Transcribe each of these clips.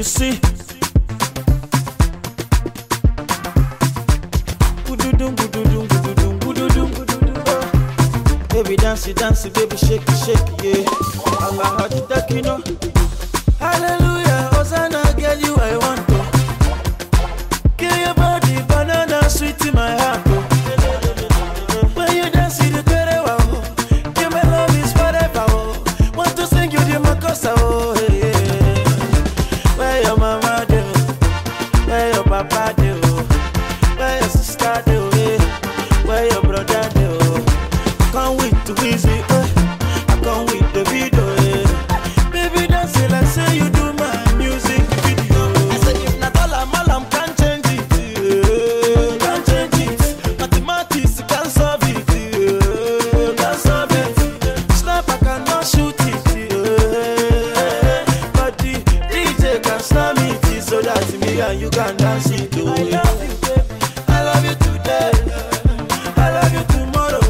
see. Baby dance it, baby shake it, yeah. Allah had you take, you know. Hallelujah, Hosanna, girl, you I want to. Give your body banana sweet in my heart, oh. When you dance it, wow. Give my love is forever, oh. Want to sing you the makosa, oh. Hey, hey. Where your mama do? Where your papa do? Where your sister do? Where your brother do? Come with the Weezy, I come with the video, Baby dance it like say you do my music video. I said if not all I'm can't change it, can't change it. Mathematics can't solve it, can't solve it. Snap I cannot shoot it, but the DJ can snap it so that me and you can dance it. I love you, baby. I love you today. I love you tomorrow.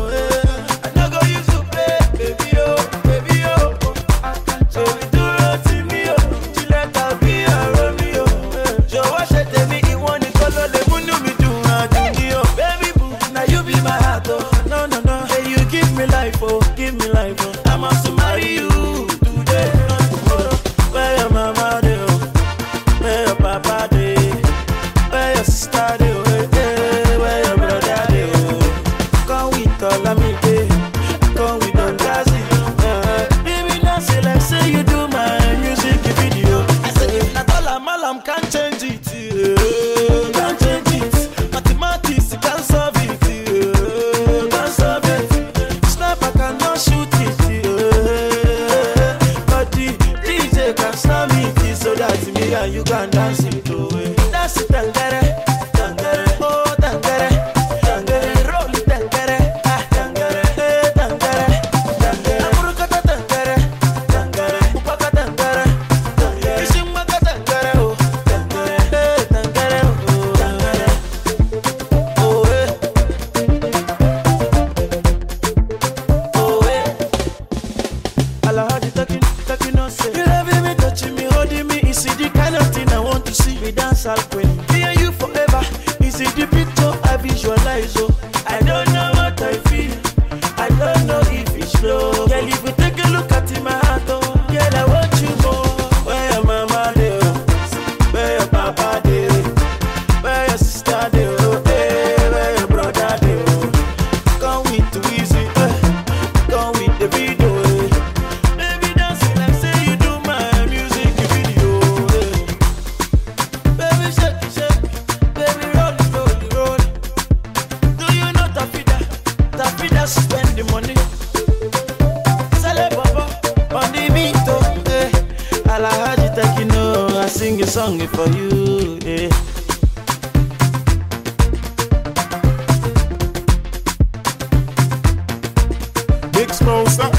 Give me life, oh. I must marry you today, not tomorrow. Where your mama do? Where your papa do? Where your sister do? Where your brother do? Come with all of me, come with all Gazi. Baby, dance it like say you do my music video. I said if not all I'm can't change it, can't change it. Mathematics can't solve it, can't solve it. Snap I cannot shoot it, but the DJ can snap it so that me and you can dance it away. Dance it, tangere, tangere, oh tangere, tangere, roll it, tangere, ah tangere, tangere, tangere, amurukata tangere, tangere, upaka tangere, tangere, ishimaka tangere, oh tangere, tangere, oh tangere, oh Allah had you talking, no say. You loving me, touching me, holding me. Is it the kind of thing I want to see? We dance all queen. Me and you forever. Is it the picture I visualize? Oh, I don't know what I feel. I don't know if it's slow. Girl, if you take a look at my heart, oh, girl, I want you more. Where your mama do? Where your papa do? Where your sister do? Where your brother do? Come with the Weezy, come with the video. Baby dance it like say you do my music video. Baby shake it, baby roll it, roll it, roll it. Do you know Tafida spend the money. Sale papa on the beat, oh, Allah had you take, you know, I sing a song for you, Big Smosa.